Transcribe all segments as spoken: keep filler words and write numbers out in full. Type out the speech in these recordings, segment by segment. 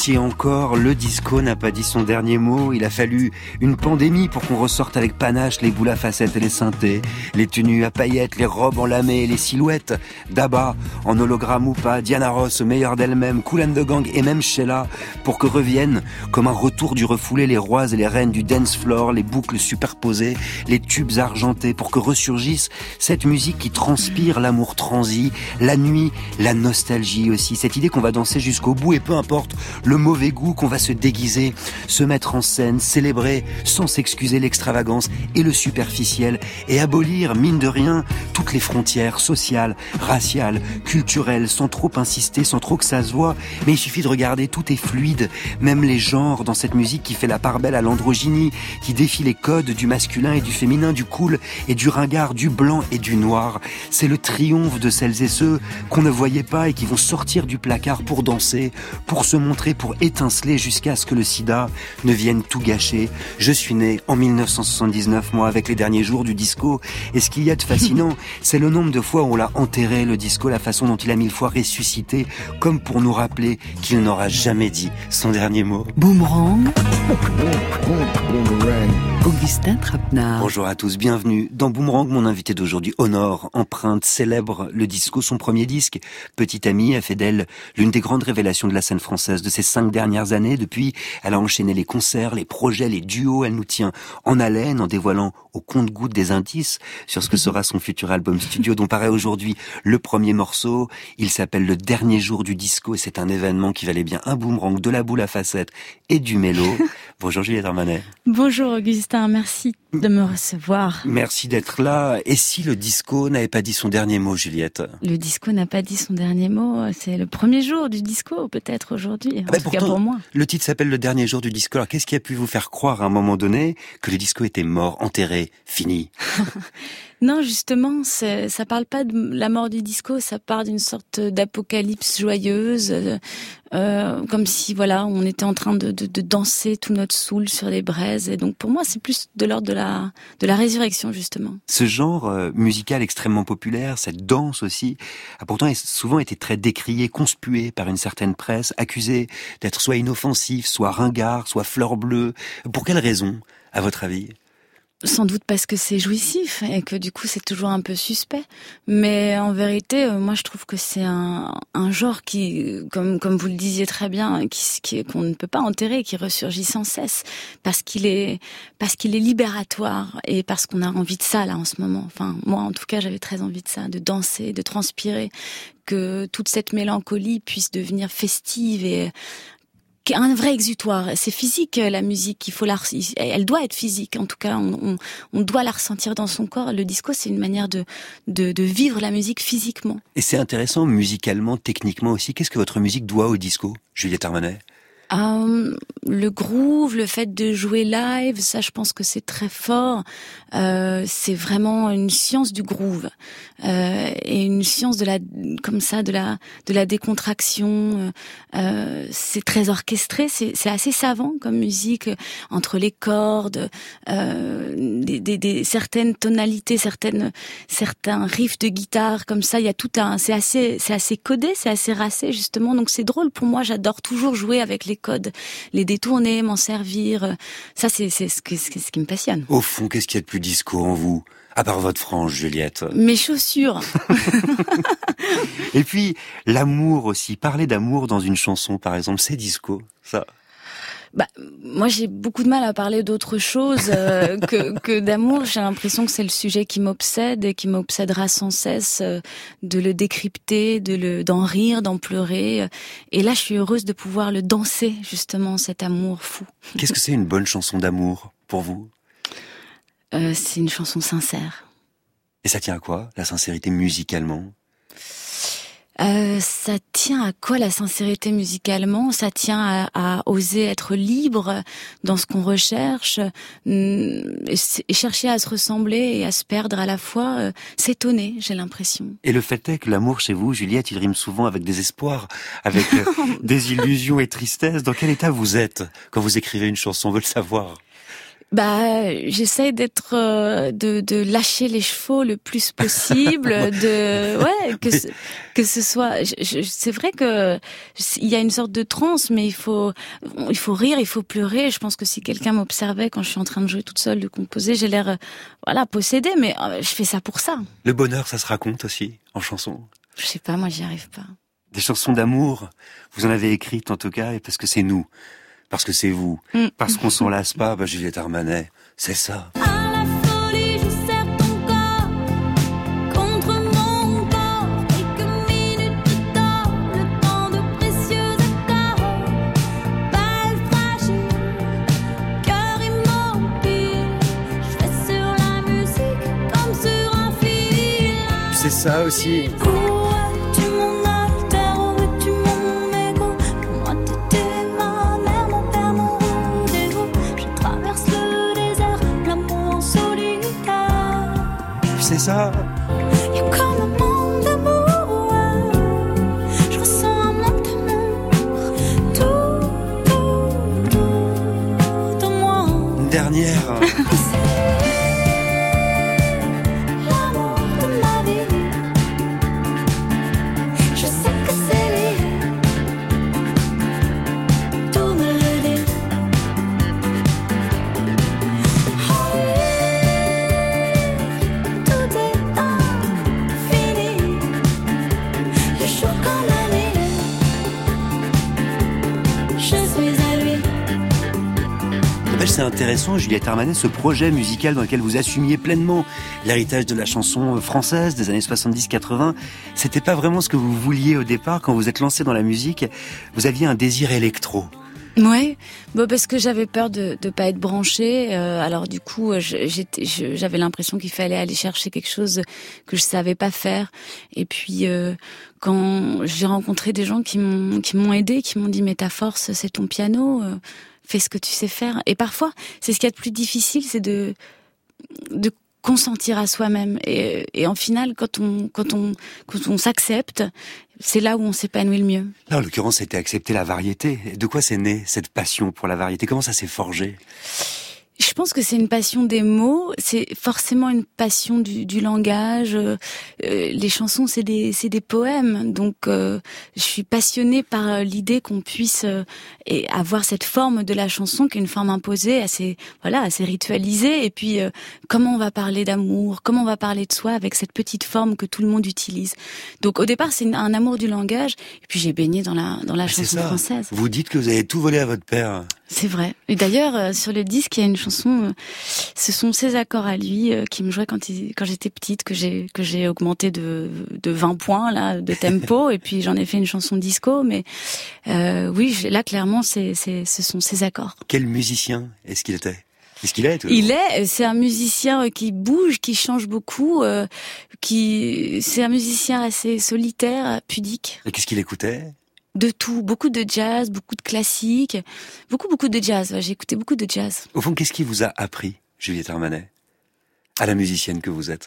entier encore, le disco n'a pas dit son dernier mot. Il a fallu une pandémie pour qu'on ressorte avec panache les boules à facettes et les synthés, les tenues à paillettes, les robes en lamé, les silhouettes d'Abba en hologramme ou pas, Diana Ross au meilleur d'elle-même, Kool and the Gang et même Sheila, pour que reviennent comme un retour du refoulé les rois et les reines du dance floor, les boucles superposées, les tubes argentés, pour que ressurgisse cette musique qui transpire l'amour transi, la nuit, la nostalgie aussi, cette idée qu'on va danser jusqu'au bout et peu importe le mauvais goût, qu'on va se déguiser, se mettre en scène, célébrer sans s'excuser l'extravagance et le superficiel et abolir, mine de rien, toutes les frontières sociales, raciales, culturelles, sans trop insister, sans trop que ça se voit. Mais il suffit de regarder, tout est fluide, même les genres dans cette musique qui fait la part belle à l'androgynie, qui défie les codes du masculin et du féminin, du cool et du ringard, du blanc et du noir. C'est le triomphe de celles et ceux qu'on ne voyait pas et qui vont sortir du placard pour danser, pour se montrer, pour étinceler jusqu'à ce que le sida ne vienne tout gâcher. Je suis né en mille neuf cent soixante-dix-neuf, moi, avec les derniers jours du disco. Et ce qu'il y a de fascinant, c'est le nombre de fois où on l'a enterré, le disco, la façon dont il a mille fois ressuscité, comme pour nous rappeler qu'il n'aura jamais dit son dernier mot. Boomerang. Augustin Trapenard. Bonjour à tous, bienvenue dans Boomerang. Mon invité d'aujourd'hui, Honor, empreinte, célèbre le disco, son premier disque. Petite amie, a fait d'elle l'une des grandes révélations de la scène française de ces cinq dernières années. Depuis, elle a enchaîné les concerts, les projets, les duos. Elle nous tient en haleine en dévoilant au compte-gouttes des indices sur ce que sera son futur album studio dont paraît aujourd'hui le premier morceau. Il s'appelle Le Dernier Jour du Disco et c'est un événement qui valait bien un boomerang, de la boule à facettes et du mélo. Bonjour Juliette Armanet. Bonjour Augustin, merci de me recevoir. Merci d'être là. Et si le disco n'avait pas dit son dernier mot, Juliette? Le disco n'a pas dit son dernier mot, c'est le premier jour du disco peut-être aujourd'hui, en ah ben tout pourtant, cas pour moi. Le titre s'appelle Le Dernier Jour du Disco. Alors qu'est-ce qui a pu vous faire croire à un moment donné que le disco était mort, enterré, fini? Non, justement, c'est, ça parle pas de la mort du disco, ça parle d'une sorte d'apocalypse joyeuse, euh, comme si voilà, on était en train de, de, de danser tout notre soul sur les braises. Et donc pour moi, c'est plus de l'ordre de la de la résurrection justement. Ce genre euh, musical extrêmement populaire, cette danse aussi, a pourtant souvent été très décrié, conspué par une certaine presse, accusé d'être soit inoffensif, soit ringard, soit fleur bleue. Pour quelle raison, à votre avis? Sans doute parce que c'est jouissif et que du coup c'est toujours un peu suspect. Mais en vérité, moi je trouve que c'est un, un genre qui, comme comme vous le disiez très bien, qui, qui qu'on ne peut pas enterrer, qui ressurgit sans cesse parce qu'il est parce qu'il est libératoire et parce qu'on a envie de ça là en ce moment. Enfin moi en tout cas j'avais très envie de ça, de danser, de transpirer, que toute cette mélancolie puisse devenir festive et un vrai exutoire. C'est physique la musique, il faut la, elle doit être physique. En tout cas, on, on, on doit la ressentir dans son corps. Le disco, c'est une manière de, de, de vivre la musique physiquement. Et c'est intéressant musicalement, techniquement aussi. Qu'est-ce que votre musique doit au disco, Juliette Armanet? Euh, le groove, le fait de jouer live, ça je pense que c'est très fort. Euh, c'est vraiment une science du groove euh, et une science de la, comme ça, de la, de la décontraction. Euh, c'est très orchestré, c'est, c'est assez savant comme musique entre les cordes, euh, des, des, des certaines tonalités, certaines, certains riffs de guitare comme ça. Il y a tout un, c'est assez, c'est assez codé, c'est assez racé justement. Donc c'est drôle pour moi. J'adore toujours jouer avec les codes, les détourner, m'en servir. Ça, c'est, c'est, ce, que, c'est ce qui me passionne. Au fond, qu'est-ce qu'il y a de plus disco en vous? À part votre frange, Juliette. Mes chaussures. Et puis, l'amour aussi. Parler d'amour dans une chanson, par exemple, c'est disco, ça. Bah, moi, j'ai beaucoup de mal à parler d'autre chose euh, que, que d'amour. J'ai l'impression que c'est le sujet qui m'obsède et qui m'obsédera sans cesse, euh, de le décrypter, de le, d'en rire, d'en pleurer. Et là, je suis heureuse de pouvoir le danser, justement, cet amour fou. Qu'est-ce que c'est une bonne chanson d'amour, pour vous? euh, C'est une chanson sincère. Et ça tient à quoi, la sincérité musicalement? Euh, ça tient à quoi la sincérité musicalement? Ça tient à, à oser être libre dans ce qu'on recherche, et chercher à se ressembler et à se perdre à la fois, euh, s'étonner, j'ai l'impression. Et le fait est que l'amour chez vous, Juliette, il rime souvent avec désespoir, avec euh, des illusions et tristesse. Dans quel état vous êtes quand vous écrivez une chanson? On veut le savoir. Bah, j'essaie d'être, euh, de, de lâcher les chevaux le plus possible, de, ouais, que ce, que ce soit. Je, je, c'est vrai que il y a une sorte de transe, mais il faut, il faut rire, il faut pleurer. Je pense que si quelqu'un m'observait quand je suis en train de jouer toute seule, de composer, j'ai l'air, voilà, possédée, mais euh, je fais ça pour ça. Le bonheur, ça se raconte aussi en chanson. Je sais pas, moi, j'y arrive pas. Des chansons d'amour, vous en avez écrites en tout cas, et parce que c'est nous. Parce que c'est vous. Mm. Parce qu'on s'en lasse pas, bah, Juliette Armanet. C'est ça. À la folie, je serre ton corps contre mon corps. Quelques minutes de temps, le temps de précieux accords. Balle fragile, cœur immobile. Je fais sur la musique comme sur un fil. C'est ça aussi. C'est ça. Il y a comme un monde d'amour. Je ressens un manque d'amour. Tout, tout, tout en moi. Une dernière. L'amour de ma vie. Je sais que c'est lui. Tout me le dit. C'est intéressant, Juliette Armanet, ce projet musical dans lequel vous assumiez pleinement l'héritage de la chanson française des années soixante-dix quatre-vingts. C'était pas vraiment ce que vous vouliez au départ quand vous êtes lancé dans la musique. Vous aviez un désir électro. Ouais, bon parce que j'avais peur de de pas être branchée. Euh, alors du coup, j'étais, j'avais l'impression qu'il fallait aller chercher quelque chose que je savais pas faire. Et puis euh, quand j'ai rencontré des gens qui m'ont qui m'ont aidé, qui m'ont dit mais ta force c'est ton piano. Euh, fais ce que tu sais faire. Et parfois, c'est ce qu'il y a de plus difficile, c'est de de consentir à soi-même. Et, et en final, quand on quand on quand on s'accepte, c'est là où on s'épanouit le mieux. Là, en l'occurrence, c'était accepter la variété. De quoi c'est né cette passion pour la variété? Comment ça s'est forgé? Je pense que c'est une passion des mots, c'est forcément une passion du, du langage. Euh, les chansons, c'est des, c'est des poèmes, donc euh, je suis passionnée par l'idée qu'on puisse euh, et avoir cette forme de la chanson, qui est une forme imposée, assez, voilà, assez ritualisée. Et puis, euh, comment on va parler d'amour, comment on va parler de soi avec cette petite forme que tout le monde utilise. Donc, au départ, c'est un amour du langage. Et puis, j'ai baigné dans la dans la ah, chanson française. Vous dites que vous avez tout volé à votre père. C'est vrai. Et d'ailleurs, euh, sur le disque, il y a une chanson, euh, ce sont ses accords à lui euh, qui me jouaient quand, il, quand j'étais petite, que j'ai que j'ai augmenté de, de vingt points là de tempo, et puis j'en ai fait une chanson disco. Mais euh, oui, là clairement, c'est, c'est, ce sont ses accords. Quel musicien est-ce qu'il était? Est-ce qu'il est toujours? Il est, c'est un musicien qui bouge, qui change beaucoup, euh, qui, c'est un musicien assez solitaire, pudique. Et qu'est-ce qu'il écoutait? De tout, beaucoup de jazz, beaucoup de classiques, beaucoup beaucoup de jazz. Ouais, j'ai écouté beaucoup de jazz. Au fond, qu'est-ce qui vous a appris, Juliette Armanet, à la musicienne que vous êtes?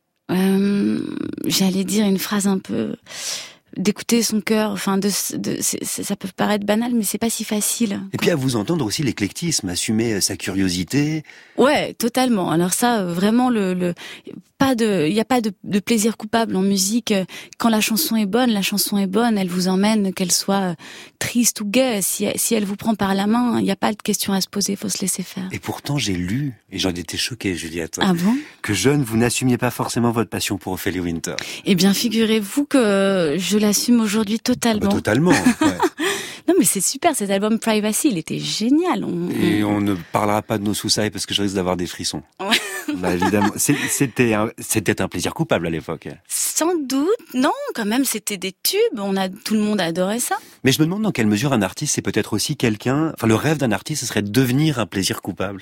euh, J'allais dire une phrase un peu d'écouter son cœur. Enfin, de, de c'est, ça peut paraître banal, mais c'est pas si facile. Et puis à vous entendre aussi l'éclectisme, assumer sa curiosité. Ouais, totalement. Alors ça, vraiment le, le pas de, il y a pas de, de plaisir coupable en musique. Quand la chanson est bonne, la chanson est bonne. Elle vous emmène, qu'elle soit triste ou gaie. Si, si elle vous prend par la main, il n'y a pas de question à se poser. Il faut se laisser faire. Et pourtant, j'ai lu et j'en étais choqué, Juliette. Ah bon? Que jeune, vous n'assumiez pas forcément votre passion pour Ophélie Winter. Eh bien, figurez-vous que je l'assume aujourd'hui totalement. Ah bah, totalement. Ouais. Non, mais c'est super, cet album Privacy, il était génial. On, Et on ne parlera pas de nos soussailles parce que je risque d'avoir des frissons. Ouais. Bah, évidemment. C'était un, c'était un plaisir coupable à l'époque. Sans doute. Non, quand même, c'était des tubes. On a, tout le monde adorait ça. Mais je me demande dans quelle mesure un artiste, c'est peut-être aussi quelqu'un, enfin, le rêve d'un artiste, ce serait de devenir un plaisir coupable.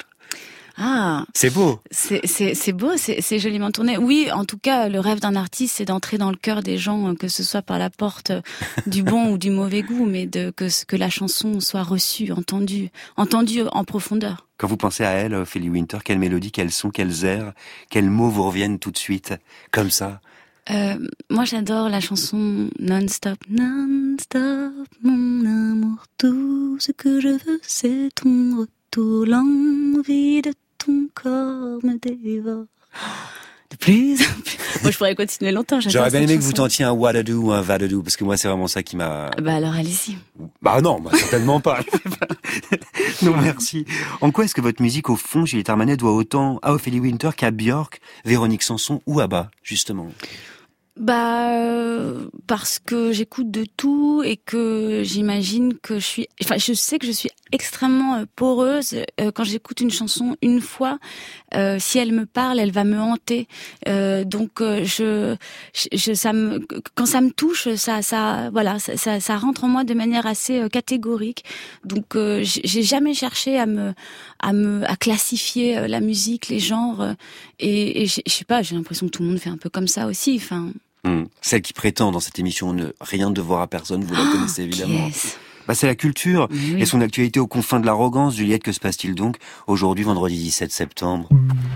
Ah. C'est beau. C'est, c'est, c'est beau, c'est, c'est joliment tourné. Oui, en tout cas, le rêve d'un artiste, c'est d'entrer dans le cœur des gens, que ce soit par la porte du bon ou du mauvais goût, mais de, que, que la chanson soit reçue, entendue, entendue en profondeur. Quand vous pensez à elle, Ophélie Winter, quelle mélodie, quels sons, quels airs, quels mots vous reviennent tout de suite, comme ça? Euh, moi, j'adore la chanson Non-Stop, Non-Stop, mon amour, tout ce que je veux, c'est ton retour, l'envie de ton corps me dévore. De plus en plus. Moi, je pourrais continuer longtemps. J'aurais bien aimé que vous chanson. tentiez un What-a-do ou un Va-da-do, parce que moi, c'est vraiment ça qui m'a... Bah alors, allez-y. Bah non, bah, certainement pas. Non, merci. En quoi est-ce que votre musique, au fond, Juliette Armanet, doit autant à Ophélie Winter qu'à Björk, Véronique Sanson ou ABBA, justement? Bah euh, parce que j'écoute de tout et que j'imagine que je suis, enfin je sais que je suis extrêmement euh, poreuse euh, quand j'écoute une chanson une fois. Euh, si elle me parle, elle va me hanter. Euh, donc euh, je, je, ça me, quand ça me touche, ça, ça, voilà, ça, ça, ça rentre en moi de manière assez euh, catégorique. Donc euh, j'ai jamais cherché à me, à me, à classifier euh, la musique, les genres. Euh, et et je sais pas, j'ai l'impression que tout le monde fait un peu comme ça aussi. Enfin. Hum. Celle qui prétend dans cette émission ne rien devoir à personne, vous la Oh, connaissez évidemment. Yes. Bah, c'est la culture Oui. et son actualité aux confins de l'arrogance. Juliette, que se passe-t-il donc aujourd'hui, vendredi dix-sept septembre?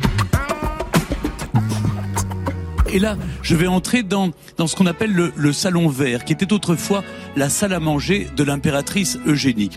Et là, je vais entrer dans, dans ce qu'on appelle le, le salon vert, qui était autrefois la salle à manger de l'impératrice Eugénie.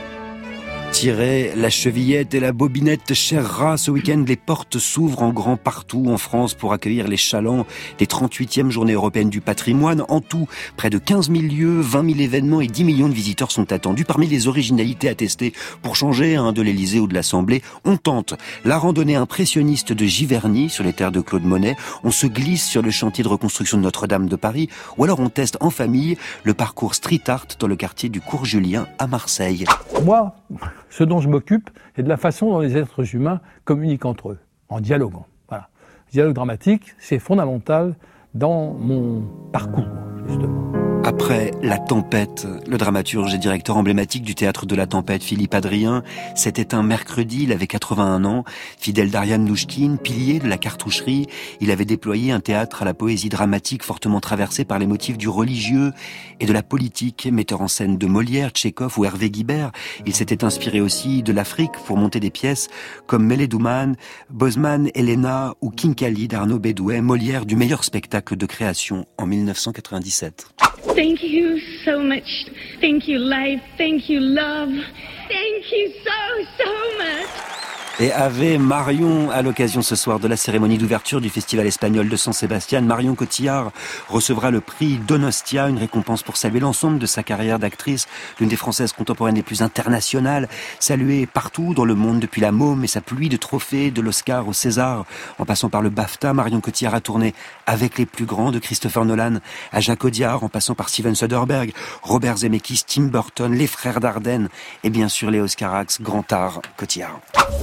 Tirez la chevillette et la bobinette, cher rat, ce week-end, les portes s'ouvrent en grand partout en France pour accueillir les chalands des trente-huitième Journées européennes du patrimoine. En tout, près de quinze mille lieux, vingt mille événements et dix millions de visiteurs sont attendus. Parmi les originalités à tester, pour changer hein, de l'Élysée ou de l'Assemblée, on tente la randonnée impressionniste de Giverny sur les terres de Claude Monet, on se glisse sur le chantier de reconstruction de Notre-Dame de Paris, ou alors on teste en famille le parcours street art dans le quartier du Cours Julien à Marseille. Moi, ce dont je m'occupe, c'est de la façon dont les êtres humains communiquent entre eux, en dialoguant. Voilà. Le dialogue dramatique, c'est fondamental dans mon parcours, justement. Après La Tempête, le dramaturge et directeur emblématique du théâtre de La Tempête, Philippe Adrien, c'était un mercredi, il avait quatre-vingt-un ans, fidèle d'Ariane Nouchkine, pilier de la cartoucherie, il avait déployé un théâtre à la poésie dramatique fortement traversé par les motifs du religieux et de la politique, metteur en scène de Molière, Tchekhov ou Hervé Guibert. Il s'était inspiré aussi de l'Afrique pour monter des pièces comme Mélédouman, Bosman, Helena ou Kinkali d'Arnaud Bédouet, Molière du meilleur spectacle de création en mille neuf cent quatre-vingt-dix-sept. Thank you so much. Thank you, life. Thank you, love. Thank you so, so much. Et Ave Marion, à l'occasion ce soir de la cérémonie d'ouverture du Festival espagnol de San Sebastián, Marion Cotillard recevra le prix Donostia, une récompense pour saluer l'ensemble de sa carrière d'actrice, l'une des Françaises contemporaines les plus internationales, saluée partout dans le monde depuis la Môme et sa pluie de trophées, de l'Oscar au César, en passant par le BAFTA. Marion Cotillard a tourné avec les plus grands, de Christopher Nolan à Jacques Audiard, en passant par Steven Soderbergh, Robert Zemeckis, Tim Burton, les frères Dardenne et bien sûr Léos Carax, grand art Cotillard.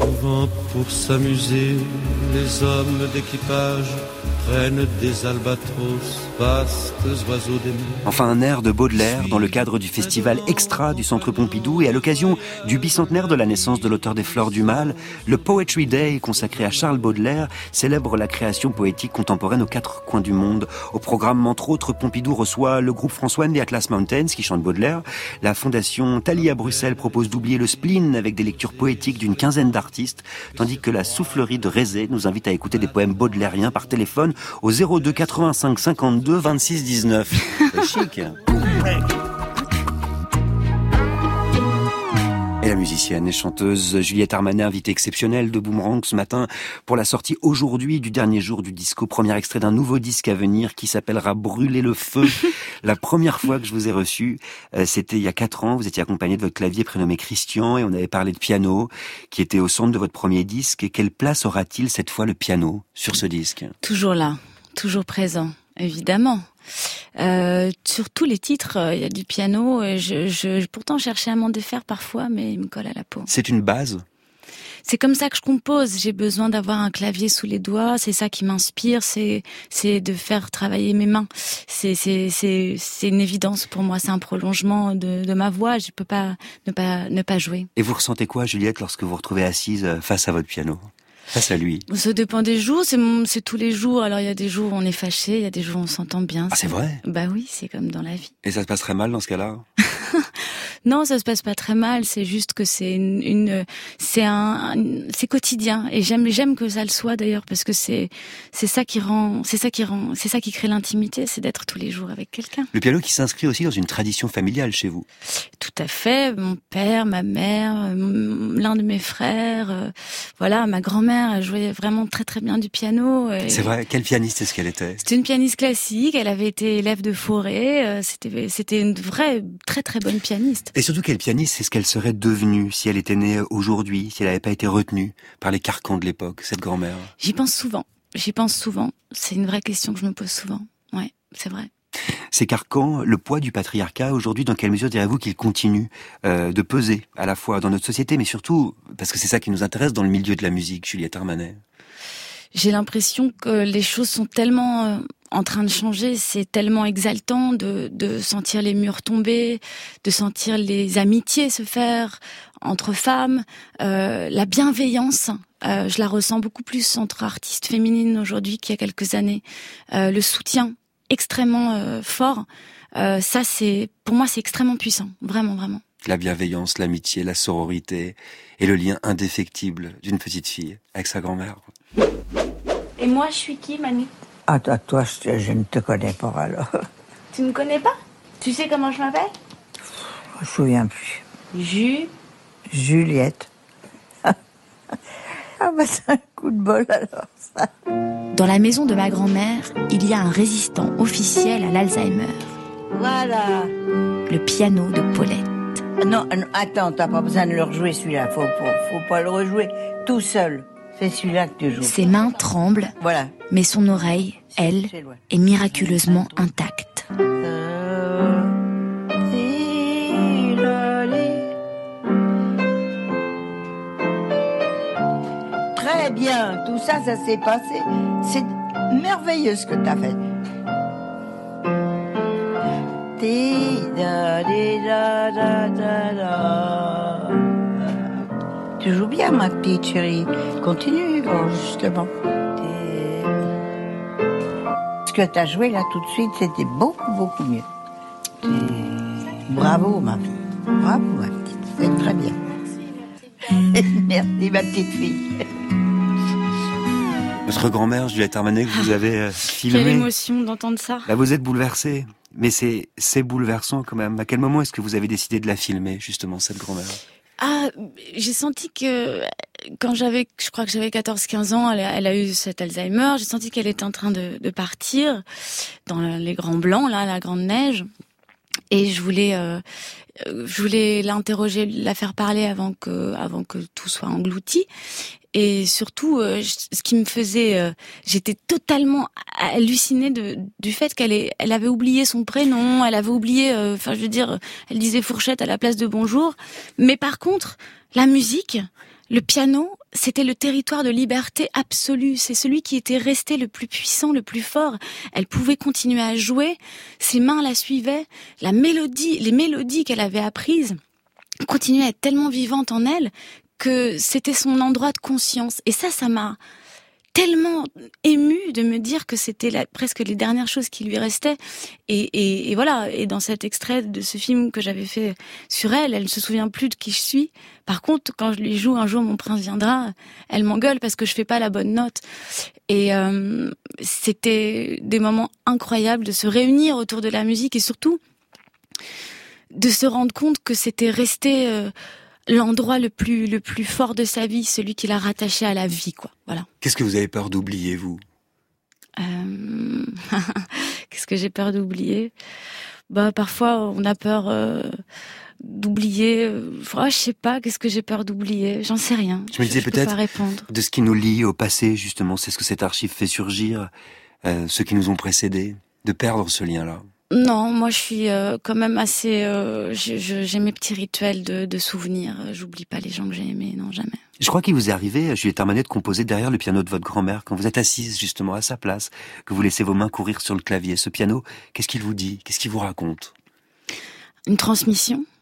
Pour s'amuser, les hommes d'équipage prennent des albatros, vastes oiseaux des mers. Enfin, un air de Baudelaire dans le cadre du festival Extra du Centre Pompidou et à l'occasion du bicentenaire de la naissance de l'auteur des Fleurs du Mal, le Poetry Day consacré à Charles Baudelaire célèbre la création poétique contemporaine aux quatre coins du monde. Au programme, entre autres, Pompidou reçoit le groupe François des Atlas Mountains qui chante Baudelaire. La fondation Thalie à Bruxelles propose d'oublier le spleen avec des lectures poétiques d'une quinzaine d'artistes, tandis que la soufflerie de Rézé nous invite à écouter des poèmes baudelairiens par téléphone au zéro deux quatre-vingt-cinq cinquante-deux vingt-six dix-neuf. C'est chic. Et la musicienne et chanteuse Juliette Armanet, invitée exceptionnelle de Boomerang ce matin pour la sortie aujourd'hui du dernier jour du disco, premier extrait d'un nouveau disque à venir qui s'appellera Brûler le feu. La première fois que je vous ai reçu, euh, c'était il y a quatre ans, vous étiez accompagné de votre clavier prénommé Christian et on avait parlé de piano qui était au centre de votre premier disque. Et quelle place aura-t-il cette fois le piano sur ce disque? Toujours là, toujours présent, évidemment. Euh, sur tous les titres, il euh, y a du piano. Et je, je, pourtant, je cherchais à m'en défaire parfois, mais il me colle à la peau. C'est une base? C'est comme ça que je compose. J'ai besoin d'avoir un clavier sous les doigts. C'est ça qui m'inspire. C'est, c'est de faire travailler mes mains. C'est, c'est, c'est, c'est une évidence pour moi. C'est un prolongement de, de ma voix. Je peux pas ne pas ne pas jouer. Et vous ressentez quoi, Juliette, lorsque vous vous retrouvez assise face à votre piano? Face à lui. Ça dépend des jours, c'est, mon, c'est tous les jours. Alors il y a des jours où on est fâché, il y a des jours où on s'entend bien. Ah, c'est vrai? Bah oui, c'est comme dans la vie. Et ça se passerait mal dans ce cas-là? Non, ça se passe pas très mal. C'est juste que c'est une, une c'est un, un, c'est quotidien. Et j'aime, j'aime que ça le soit d'ailleurs, parce que c'est, c'est ça qui rend, c'est ça qui rend, c'est ça qui crée l'intimité, c'est d'être tous les jours avec quelqu'un. Le piano qui s'inscrit aussi dans une tradition familiale chez vous. Tout à fait. Mon père, ma mère, l'un de mes frères, euh, voilà, ma grand-mère, elle jouait vraiment très très bien du piano. Et c'est vrai. Quelle pianiste est-ce qu'elle était? C'était une pianiste classique. Elle avait été élève de Fauré. Euh, c'était, c'était une vraie, très très bonne pianiste. Et surtout, quelle pianiste est-ce qu'elle serait devenue si elle était née aujourd'hui, si elle n'avait pas été retenue par les carcans de l'époque, cette grand-mère? J'y pense souvent. J'y pense souvent. C'est une vraie question que je me pose souvent. Ouais, c'est vrai. Ces carcans, le poids du patriarcat, aujourd'hui, dans quelle mesure direz-vous qu'il continue euh, de peser à la fois dans notre société, mais surtout, parce que c'est ça qui nous intéresse, dans le milieu de la musique, Juliette Armanet? J'ai l'impression que les choses sont tellement euh, en train de changer, c'est tellement exaltant de, de sentir les murs tomber, de sentir les amitiés se faire entre femmes, euh, la bienveillance, euh, je la ressens beaucoup plus entre artistes féminines aujourd'hui qu'il y a quelques années, euh, le soutien extrêmement euh, fort, euh, ça c'est, pour moi c'est extrêmement puissant, vraiment, vraiment. La bienveillance, l'amitié, la sororité et le lien indéfectible d'une petite fille avec sa grand-mère. Et moi, je suis qui, Manu? Ah, toi, toi je, je ne te connais pas, alors. Tu ne me connais pas? Tu sais comment je m'appelle? Je me souviens plus. Ju... Juliette. Ah, bah c'est un coup de bol, alors, ça. Dans la maison de ma grand-mère, il y a un résistant officiel à l'Alzheimer. Voilà. Le piano de Paulette. Non, non, attends, t'as pas besoin de le rejouer, celui-là. Faut, faut, faut pas le rejouer tout seul. C'est celui-là que tu joues. Ses mains tremblent, voilà. Mais son oreille, elle, est miraculeusement intacte. Très bien, tout ça, ça s'est passé. C'est merveilleux ce que t'as fait. Tu joues bien, ma petite chérie. Continue, bon, justement. Ce que tu as joué là tout de suite, c'était beaucoup, beaucoup mieux. Bravo, ma fille. Bravo, ma petite. C'est très bien. Merci, ma petite fille. Votre grand-mère, Juliette Armanet, que vous avez euh, filmée. Quelle émotion d'entendre ça. Là, vous êtes bouleversée. Mais c'est, c'est bouleversant quand même. À quel moment est-ce que vous avez décidé de la filmer, justement, cette grand-mère? Ah, j'ai senti que quand j'avais, je crois que j'avais quatorze quinze ans, elle a, elle a eu cet Alzheimer. J'ai senti qu'elle était en train de, de partir dans les grands blancs, là, la grande neige. Et je voulais, euh, je voulais l'interroger, la faire parler avant que, avant que tout soit englouti. Et surtout, euh, ce qui me faisait, euh, j'étais totalement hallucinée de, du fait qu'elle est, elle avait oublié son prénom, elle avait oublié, enfin, euh, je veux dire, elle disait fourchette à la place de bonjour. Mais par contre, la musique, le piano, c'était le territoire de liberté absolue. C'est celui qui était resté le plus puissant, le plus fort. Elle pouvait continuer à jouer, ses mains la suivaient, la mélodie, les mélodies qu'elle avait apprises continuaient à être tellement vivantes en elle que c'était son endroit de conscience. Et ça, ça m'a tellement émue de me dire que c'était la, presque les dernières choses qui lui restaient. Et, et, et voilà. Et dans cet extrait de ce film que j'avais fait sur elle, elle ne se souvient plus de qui je suis. Par contre, quand je lui joue Un jour mon prince viendra, elle m'engueule parce que je fais pas la bonne note. Et euh, c'était des moments incroyables de se réunir autour de la musique et surtout de se rendre compte que c'était resté euh, l'endroit le plus le plus fort de sa vie, celui qui l'a rattaché à la vie, quoi. Voilà. Qu'est-ce que vous avez peur d'oublier, vous? euh... Qu'est-ce que j'ai peur d'oublier? Bah parfois on a peur euh, d'oublier. Oh, je sais pas. Qu'est-ce que j'ai peur d'oublier? J'en sais rien. Je me disais je, je peut-être peux pas répondre. De ce qui nous lie au passé, justement. C'est ce que cette archive fait surgir, euh, ceux qui nous ont précédés, de perdre ce lien-là. Non, moi je suis euh, quand même assez... Euh, je, je, j'ai mes petits rituels de, de souvenirs. J'oublie pas les gens que j'ai aimés, non, jamais. Je crois qu'il vous est arrivé, Juliette Armanet, de composer derrière le piano de votre grand-mère, quand vous êtes assise justement à sa place, que vous laissez vos mains courir sur le clavier. Ce piano, qu'est-ce qu'il vous dit? Qu'est-ce qu'il vous raconte? Une transmission.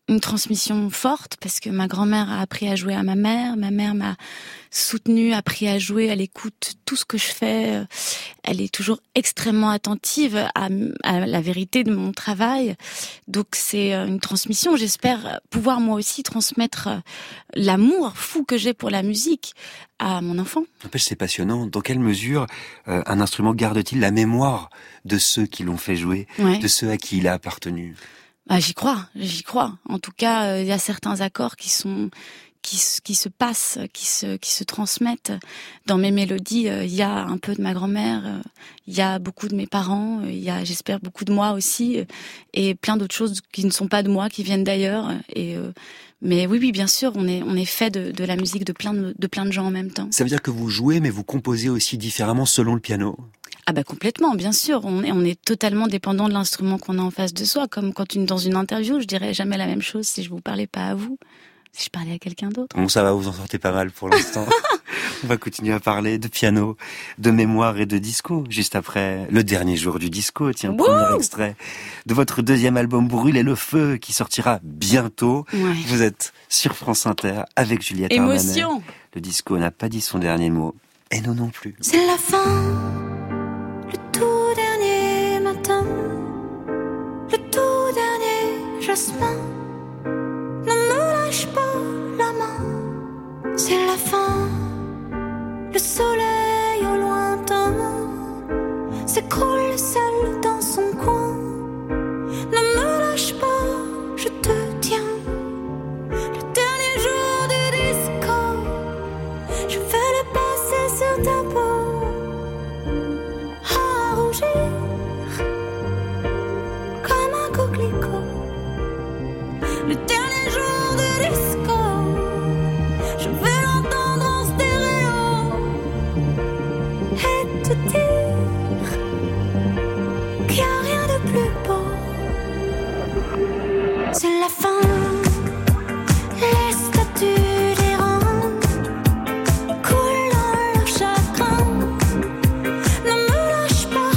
une transmission forte parce que ma grand-mère a appris à jouer à ma mère, ma mère m'a soutenue, appris à jouer, elle écoute tout ce que je fais, elle est toujours extrêmement attentive à, à la vérité de mon travail. Donc c'est une transmission, j'espère pouvoir moi aussi transmettre l'amour fou que j'ai pour la musique à mon enfant. N'empêche, c'est passionnant. Dans quelle mesure euh, un instrument garde-t-il la mémoire de ceux qui l'ont fait jouer, ouais. de ceux à qui il a appartenu? Bah, j'y crois, j'y crois. En tout cas, il euh, y a certains accords qui sont qui, qui se passent, qui se qui se transmettent. Dans mes mélodies, il euh, y a un peu de ma grand-mère, il euh, y a beaucoup de mes parents, il euh, y a, j'espère, beaucoup de moi aussi, euh, et plein d'autres choses qui ne sont pas de moi, qui viennent d'ailleurs. Et euh, mais oui, oui, bien sûr, on est on est fait de, de la musique de plein de, de plein de gens en même temps. Ça veut dire que vous jouez, mais vous composez aussi différemment selon le piano. Ah bah complètement, bien sûr. On est, on est totalement dépendant de l'instrument qu'on a en face de soi. Comme quand une, dans une interview, je dirais jamais la même chose si je vous parlais pas à vous, si je parlais à quelqu'un d'autre. Bon, ça va, vous en sortez pas mal pour l'instant. On va continuer à parler de piano, de mémoire et de disco, juste après le dernier jour du disco. Tiens, Wouh premier extrait de votre deuxième album Brûler le feu, qui sortira bientôt. Ouais. Vous êtes sur France Inter avec Juliette Émotion. Armanet. Le disco n'a pas dit son dernier mot, et nous non plus. C'est la fin. Le tout dernier matin, le tout dernier jasmin, ne me lâche pas la main. C'est la fin, le soleil au lointain s'écroule seul dans son coin. Ne me lâche pas, je te tiens. Le dernier jour du disco, je vais le passer sur ta peau. Comme un coquelicot. Le dernier jour du disco, je vais l'entendre en stéréo et te dire qu'il n'y a rien de plus beau. C'est la fin. Les statues des rangs coulent dans leur chagrin. Ne me lâche pas.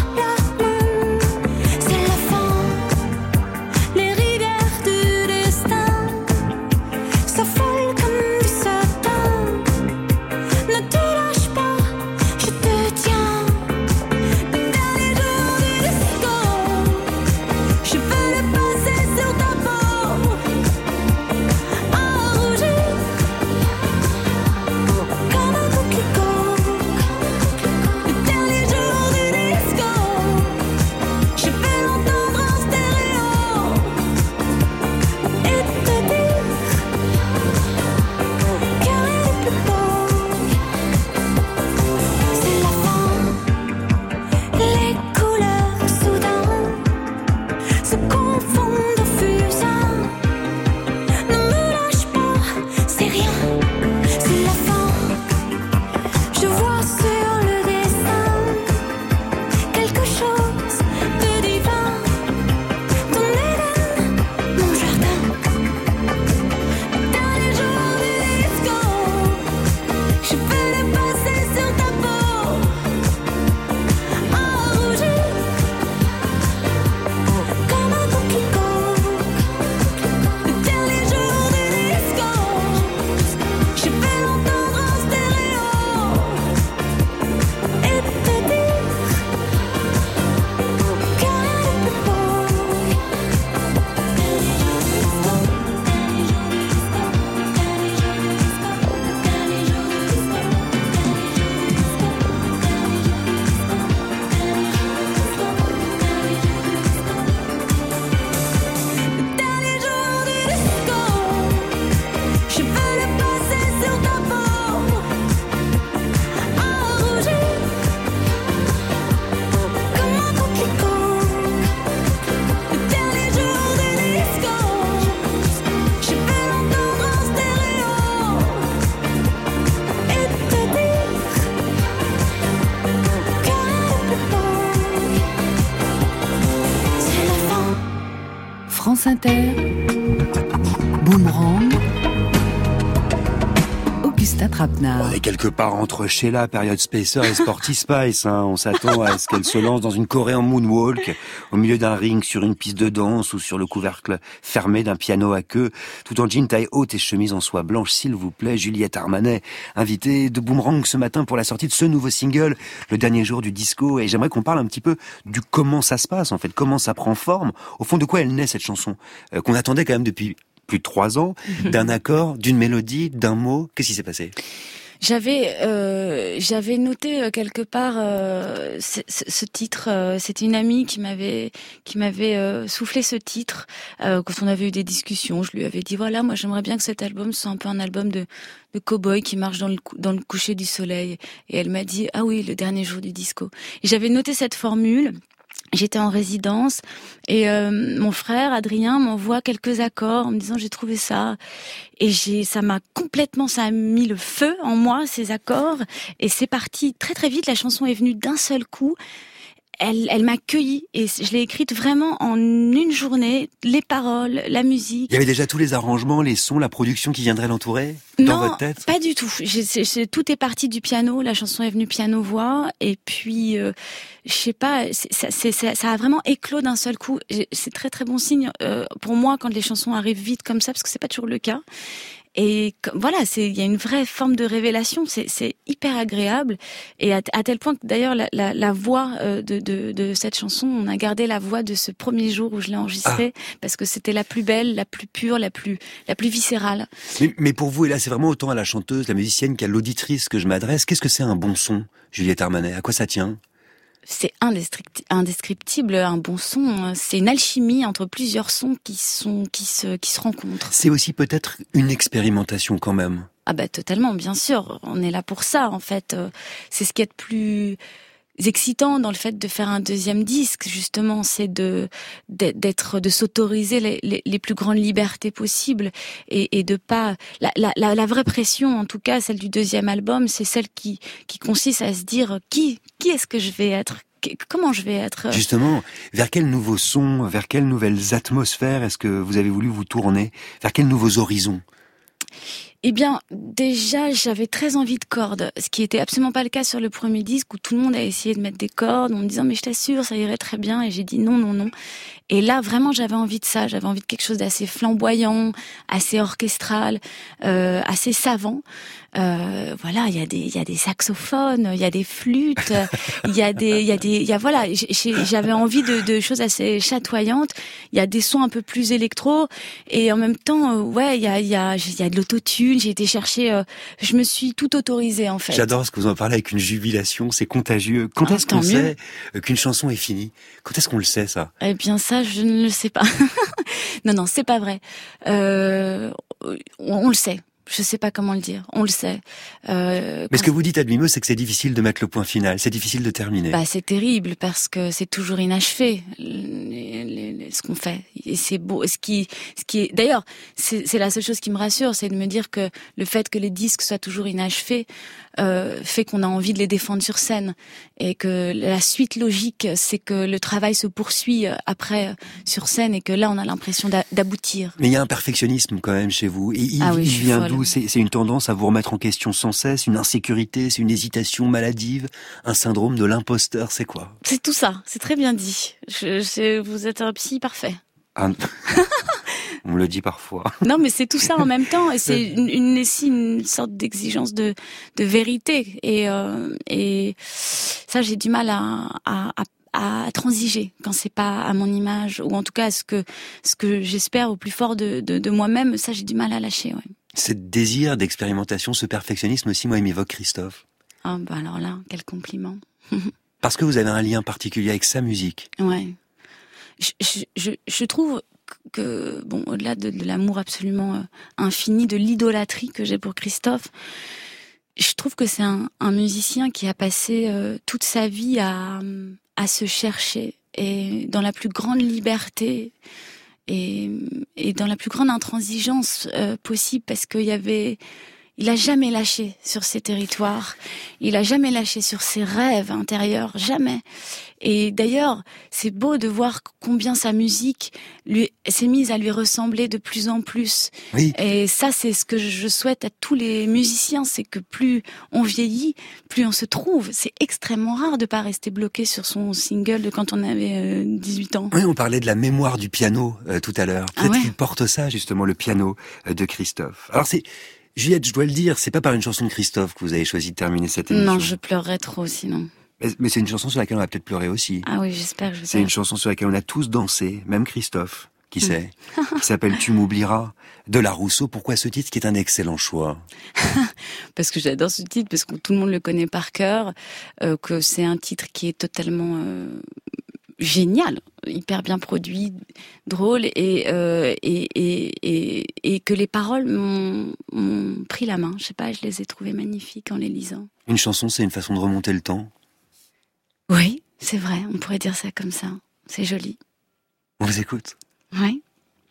France Inter, Boomerang, Augustin Augustin Trapenard. On est quelque part entre Sheila, période Spacer et Sporty Spice. Hein. On s'attend à ce qu'elle se lance dans une choré en moonwalk, au milieu d'un ring, sur une piste de danse ou sur le couvercle fermé d'un piano à queue, tout en jean taille haute et chemise en soie blanche, s'il vous plaît. Juliette Armanet, invitée de Boomerang ce matin pour la sortie de ce nouveau single, le dernier jour du disco. Et j'aimerais qu'on parle un petit peu du comment ça se passe, en fait, comment ça prend forme. Au fond, de quoi elle naît, cette chanson, euh, qu'on attendait quand même depuis plus de trois ans, d'un accord, d'une mélodie, d'un mot. Qu'est-ce qui s'est passé ? J'avais euh, j'avais noté euh, quelque part euh, ce, ce titre. Euh, c'était une amie qui m'avait qui m'avait euh, soufflé ce titre euh, quand on avait eu des discussions. Je lui avais dit voilà, moi j'aimerais bien que cet album soit un peu un album de de cow-boy qui marche dans le dans le coucher du soleil. Et elle m'a dit ah oui, le dernier jour du disco. Et j'avais noté cette formule. J'étais en résidence et euh, mon frère Adrien m'envoie quelques accords en me disant j'ai trouvé ça et j'ai ça m'a complètement ça a mis le feu en moi ces accords et c'est parti très très vite. La chanson est venue d'un seul coup. Elle, elle m'a cueillie et je l'ai écrite vraiment en une journée. Les paroles, la musique. Il y avait déjà tous les arrangements, les sons, la production qui viendrait l'entourer dans non, votre tête ? Pas du tout. J'ai, c'est, c'est, tout est parti du piano. La chanson est venue piano-voix et puis euh, je sais pas. C'est, c'est, c'est, ça, ça a vraiment éclos d'un seul coup. C'est très très bon signe euh, pour moi quand les chansons arrivent vite comme ça parce que c'est pas toujours le cas. Et voilà, c'est il y a une vraie forme de révélation, c'est c'est hyper agréable et à, à tel point que d'ailleurs la la, la voix euh, de de de cette chanson, on a gardé la voix de ce premier jour où je l'ai enregistrée ah. parce que c'était la plus belle, la plus pure, la plus la plus viscérale. Mais, mais pour vous et là, c'est vraiment autant à la chanteuse, la musicienne qu'à l'auditrice que je m'adresse. Qu'est-ce que c'est un bon son, Juliette Armanet ? À quoi ça tient ? C'est indescriptible, un bon son. C'est une alchimie entre plusieurs sons qui sont qui se qui se rencontrent. C'est aussi peut-être une expérimentation quand même. Ah bah totalement, bien sûr. On est là pour ça en fait. C'est ce qui est de plus excitant dans le fait de faire un deuxième disque, justement, c'est de d'être, de s'autoriser les, les, les plus grandes libertés possibles et, et de pas la, la, la, la vraie pression, en tout cas celle du deuxième album, c'est celle qui qui consiste à se dire qui qui est-ce que je vais être, comment je vais être. Justement, vers quel nouveau son, vers quelles nouvelles atmosphères est-ce que vous avez voulu vous tourner, vers quels nouveaux horizons? Eh bien, déjà, j'avais très envie de cordes, ce qui était absolument pas le cas sur le premier disque où tout le monde a essayé de mettre des cordes en me disant mais je t'assure, ça irait très bien, et j'ai dit non, non, non. Et là, vraiment, j'avais envie de ça, j'avais envie de quelque chose d'assez flamboyant, assez orchestral, euh, assez savant. Euh, voilà, il y a des, il y a des saxophones, il y a des flûtes, il y a des, il y a des, il y a voilà, j'avais envie de, de choses assez chatoyantes. Il y a des sons un peu plus électro et en même temps, euh, ouais, il y a, il y a, il y a de l'autotune. J'ai été chercher, euh, je me suis tout autorisée en fait. J'adore ce que vous en parlez avec une jubilation, c'est contagieux. Quand ah, est-ce qu'on sait qu'une chanson est finie? Quand est-ce qu'on le sait ça? Eh bien ça, je ne le sais pas. non, non, c'est pas vrai. Euh, on, on le sait. Je sais pas comment le dire, on le sait. Euh, Mais ce que vous dites à demi-mot, c'est que c'est difficile de mettre le point final, c'est difficile de terminer. Bah, c'est terrible parce que c'est toujours inachevé les, les, les, ce qu'on fait. Et c'est beau. Ce qui, ce qui est, d'ailleurs, c'est, c'est la seule chose qui me rassure, c'est de me dire que le fait que les disques soient toujours inachevés euh, fait qu'on a envie de les défendre sur scène et que la suite logique, c'est que le travail se poursuit après sur scène et que là, on a l'impression d'aboutir. Mais il y a un perfectionnisme quand même chez vous. Et il, ah oui, il vient folle. d'où? C'est, c'est une tendance à vous remettre en question sans cesse, une insécurité, c'est une hésitation maladive, un syndrome de l'imposteur, c'est quoi? C'est tout ça, c'est très bien dit. Je, je, vous êtes un psy parfait. Ah, on me le dit parfois. Non, mais c'est tout ça en même temps, et c'est une, une, aussi une sorte d'exigence de, de vérité. Et, euh, et ça, j'ai du mal à, à, à, à transiger quand c'est pas à mon image, ou en tout cas à ce que, ce que j'espère au plus fort de, de, de moi-même. Ça, j'ai du mal à lâcher. Ouais. Ce désir d'expérimentation, ce perfectionnisme aussi, moi, il m'évoque Christophe. Ah bah alors là, quel compliment. Parce que vous avez un lien particulier avec sa musique. Ouais. Je, je, je, je trouve que, bon, au-delà de, de l'amour absolument euh, infini, de l'idolâtrie que j'ai pour Christophe, je trouve que c'est un, un musicien qui a passé euh, toute sa vie à, à se chercher, et dans la plus grande liberté et, et dans la plus grande intransigeance euh, possible, parce qu'il y avait... il a jamais lâché sur ses territoires. Il a jamais lâché sur ses rêves intérieurs, jamais. Et d'ailleurs, c'est beau de voir combien sa musique lui s'est mise à lui ressembler de plus en plus. Oui. Et ça, c'est ce que je souhaite à tous les musiciens, c'est que plus on vieillit, plus on se trouve. C'est extrêmement rare de pas rester bloqué sur son single de quand on avait euh, dix-huit ans. Oui, on parlait de la mémoire du piano euh, tout à l'heure. Peut-être Ah ouais. qu'il porte ça, justement, le piano euh, de Christophe. Alors c'est... Juliette, je dois le dire, c'est pas par une chanson de Christophe que vous avez choisi de terminer cette émission. Non, je pleurerais trop sinon. Mais, mais c'est une chanson sur laquelle on va peut-être pleurer aussi. Ah oui, j'espère que je vais. C'est une chanson sur laquelle on a tous dansé, même Christophe, qui sait, qui s'appelle Tu m'oublieras, de la Rousseau. Pourquoi ce titre qui est un excellent choix? Parce que j'adore ce titre, parce que tout le monde le connaît par cœur, euh, que c'est un titre qui est totalement euh, génial, hyper bien produit, drôle, et, euh, et, et, et, et que les paroles m'ont, m'ont pris la main. Je sais pas, je les ai trouvées magnifiques en les lisant. Une chanson, c'est une façon de remonter le temps. Oui, c'est vrai, on pourrait dire ça comme ça. C'est joli. On vous écoute. Oui.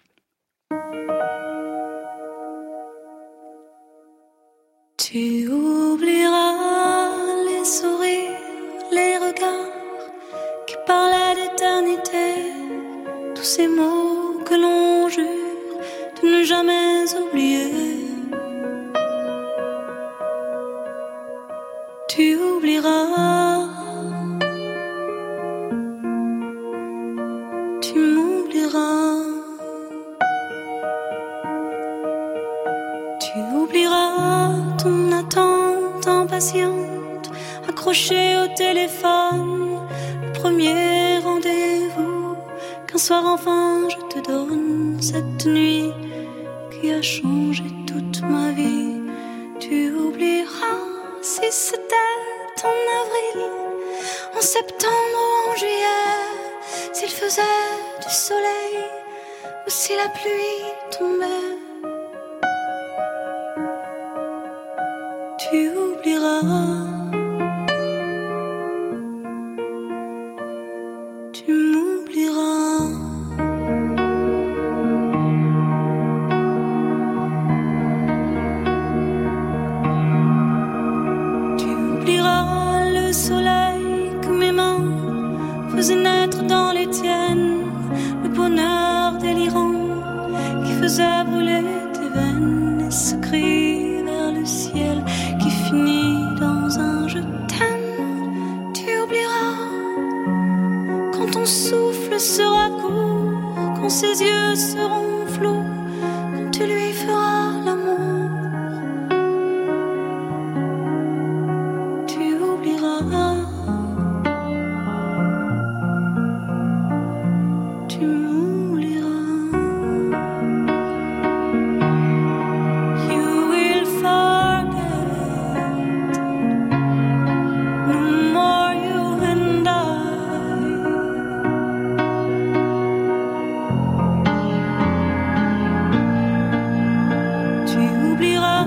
Tu oublieras les sourires, les regards qui parlaient d'éternité, tous ces mots que l'on jure de ne jamais oublier. Tu oublieras, tu m'oublieras, tu oublieras ton attente impatiente, accrochée au téléphone, le premier rendez-vous qu'un soir enfin je te donne, cette nuit qui a changé toute ma vie. Tu oublieras si c'était en avril, en septembre ou en juillet, s'il faisait du soleil ou si la pluie tombait. Tu oublieras, tu m'oublieras. Tu oublieras le soleil que mes mains faisaient naître dans les tiennes, le bonheur délirant qui faisait brûler tes veines, et ce cri vers le ciel qui finit dans un je t'aime. Tu oublieras quand ton souffle sera court, quand ses yeux seront flous, quand tu lui feras l'amour. Tu oublieras, tu m'oublieras. You will forget, no more you and I. Tu oublieras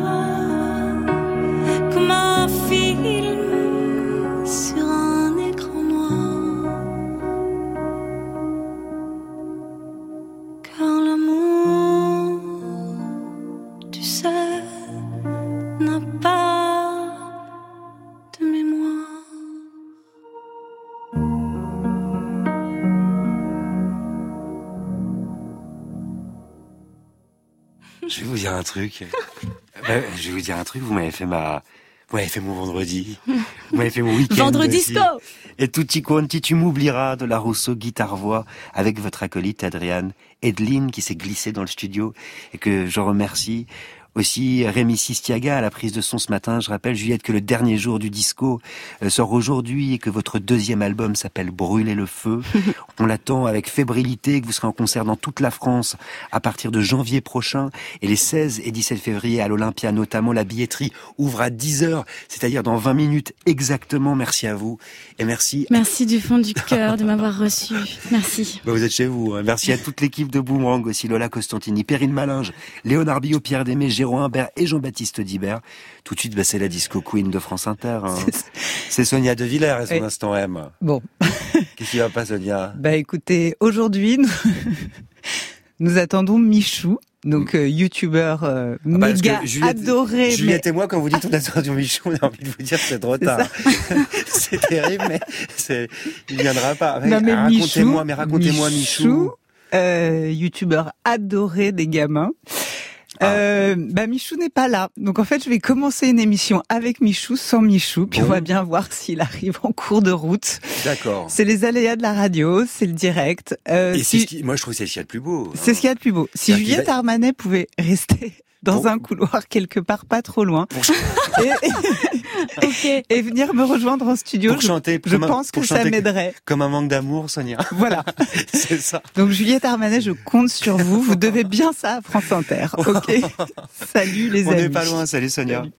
comme un film sur un écran noir, car l'amour, tu sais, n'a pas de mémoire. Je vais vous dire un truc. Euh, je vais vous dire un truc, vous m'avez fait ma... Vous m'avez fait mon vendredi. Vous m'avez fait mon week-end. Vendredi aussi. disco. Et tutti quanti, tu m'oublieras de la Rousseau guitare-voix avec votre acolyte Adriane Edline qui s'est glissée dans le studio et que je remercie. Aussi Rémi Sistiaga à la prise de son ce matin. Je rappelle, Juliette, que le dernier jour du disco euh, sort aujourd'hui et que votre deuxième album s'appelle Brûler le feu. On l'attend avec fébrilité, que vous serez en concert dans toute la France à partir de janvier prochain. Et les seize et dix-sept février à l'Olympia, notamment, la billetterie ouvre à dix heures, c'est-à-dire dans vingt minutes exactement. Merci à vous. Et merci. Merci du fond du cœur de m'avoir reçu. Merci. Bah, vous êtes chez vous. Hein. Merci à toute l'équipe de Boomerang aussi, Lola Costantini, Perrine Malinge, Léonard Billot, Pierre Démé, Jérôme Imbert et Jean-Baptiste Dibert. Tout de suite, bah, c'est la disco queen de France Inter. Hein. C'est Sonia De Villers et son oui. instant M. Bon. Qu'est-ce qui va pas, Sonia? Bah écoutez, aujourd'hui, nous, nous attendons Michou donc euh, youtubeur euh, Ah bah, méga parce que Juliette, adoré. Juliette mais... et moi, quand vous dites on a sur Michou, on a envie de vous dire c'est trop C'est tard. C'est terrible, mais c'est, il viendra pas. Non, mais racontez-moi, Michou, mais racontez-moi Michou. Michou euh, youtubeur adoré des gamins. Ah. Euh, bah Michou n'est pas là, donc en fait je vais commencer une émission avec Michou, sans Michou, puis bon. On va bien voir s'il arrive en cours de route. D'accord. C'est les aléas de la radio, c'est le direct. Euh, Et si... c'est ce qui, moi je trouve que c'est ce qu'il y a de plus beau. C'est hein. ce qu'il y a de plus beau. Si Juliette va... Armanet pouvait rester dans bon. un couloir quelque part pas trop loin et, et, okay. et venir me rejoindre en studio, pour je, chanter, je pense que ça m'aiderait. Comme un manque d'amour, Sonia. Voilà. C'est ça. Donc Juliette Armanet, je compte sur vous. Vous devez bien ça à France Inter. Ok. Salut les On amis. On n'est pas loin. Salut Sonia. Salut.